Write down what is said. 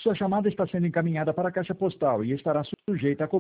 Sua chamada está sendo encaminhada para a caixa postal e estará sujeita a